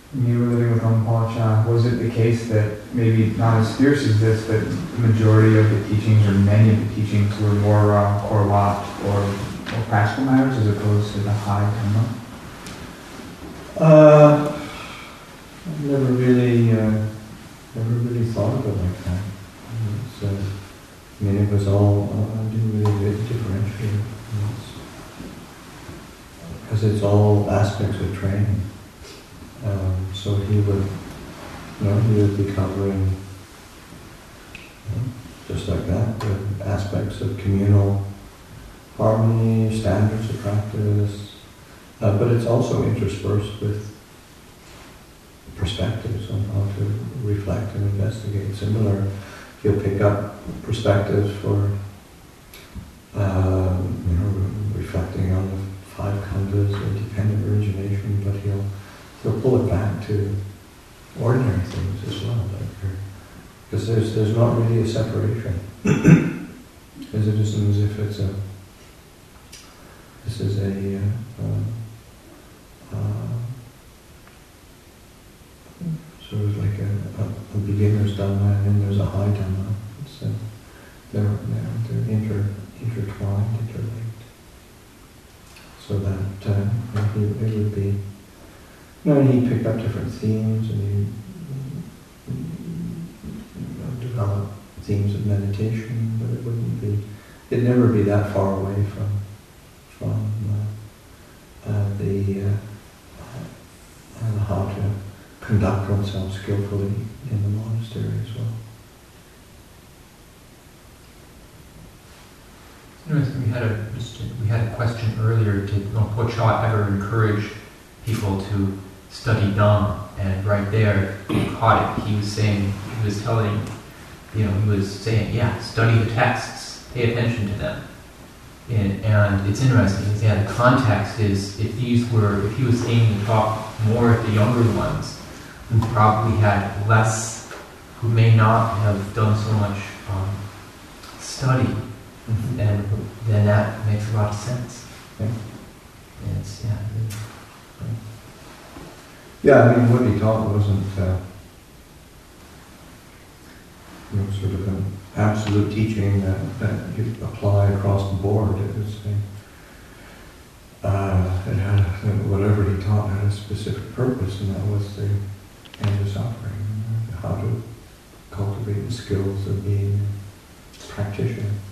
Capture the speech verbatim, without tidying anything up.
when you were living with Rinpoche Cha, was it the case that maybe not as fierce as this, but the majority of the teachings or many of the teachings were more uh, korlat or, or practical matters as opposed to the high Dhamma? Uh, I've never really, uh, never really thought of it like that. It's, uh, I mean, it was all, uh, I didn't really differentiate. Because it's all aspects of training. Um, so he would, you know, he would be covering, you know, just like that, the aspects of communal harmony, standards of practice, uh, but it's also interspersed with perspectives on how to reflect and investigate. Similar, he'll pick up perspectives for, um, you know, reflecting on the five khandhas, independent origination, but he'll he'll pull it back to ordinary things as well, because there's there's not really a separation. Because it isn't as if it's a this is a uh, uh, uh, sort of like a, a, a beginner's dhamma, and then there's a high dhamma. It's a, they're they're, they're inter intertwined, interlinked. So that uh, he, it would be, you know, and he picked up different themes, and he you know, developed themes of meditation, but it wouldn't be, it'd never be that far away from from uh, uh, the uh, uh, how to conduct oneself skillfully in the monastery as well. Interesting. We had a we had a question earlier. Did Rinpoche Cha ever encourage people to study Dhamma? And right there, he caught it. He was saying, he was telling, you know, he was saying, yeah, study the texts, pay attention to them. And, and it's interesting because yeah, the context is if these were, if he was aiming to talk more at the younger ones, who probably had less, who may not have done so much um, study. Mm-hmm. And then that makes a lot of sense. Yeah. And it's, yeah, really, yeah, I mean, what he taught wasn't, uh, you know, sort of an absolute teaching that, that you apply across the board. It was a, uh, it had, whatever he taught had a specific purpose, and that was the end of suffering, how to cultivate the skills of being a practitioner.